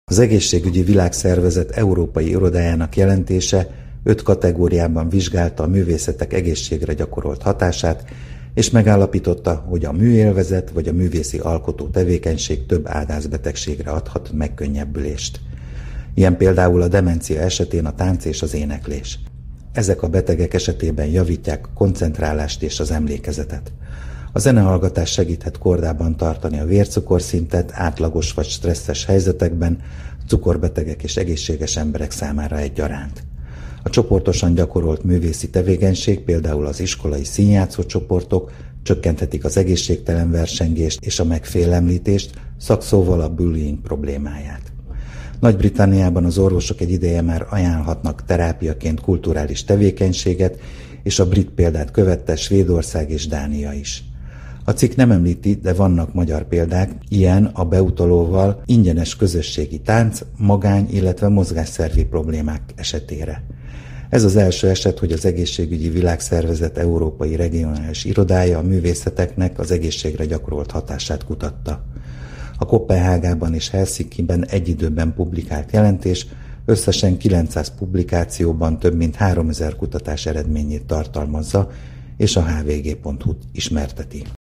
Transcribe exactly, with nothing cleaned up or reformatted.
Az Egészségügyi Világszervezet európai irodájának jelentése öt kategóriában vizsgálta a művészetek egészségre gyakorolt hatását, és megállapította, hogy a műélvezet vagy a művészi alkotó tevékenység több ágyazatbetegségre adhat megkönnyebbülést. Ilyen például a demencia esetén a tánc és az éneklés. Ezek a betegek esetében javítják a koncentrálást és az emlékezetet. A zenehallgatás segíthet kordában tartani a vércukorszintet átlagos vagy stresszes helyzetekben, cukorbetegek és egészséges emberek számára egyaránt. A csoportosan gyakorolt művészi tevékenység, például az iskolai színjátszó csoportok csökkenthetik az egészségtelen versengést és a megfélemlítést, szakszóval a bullying problémáját. Nagy-Britanniában az orvosok egy ideje már ajánlhatnak terápiaként kulturális tevékenységet, és a brit példát követte Svédország és Dánia is. A cikk nem említi, de vannak magyar példák, ilyen a beutalóval ingyenes közösségi tánc, magány, illetve mozgásszervi problémák esetére. Ez az első eset, hogy az Egészségügyi Világszervezet európai regionális irodája a művészeteknek az egészségre gyakorolt hatását kutatta. A Koppenhágában és Helsinkiben egy időben publikált jelentés összesen kilencszáz publikációban több mint háromezer kutatás eredményét tartalmazza, és a hvg pont hu-t ismerteti.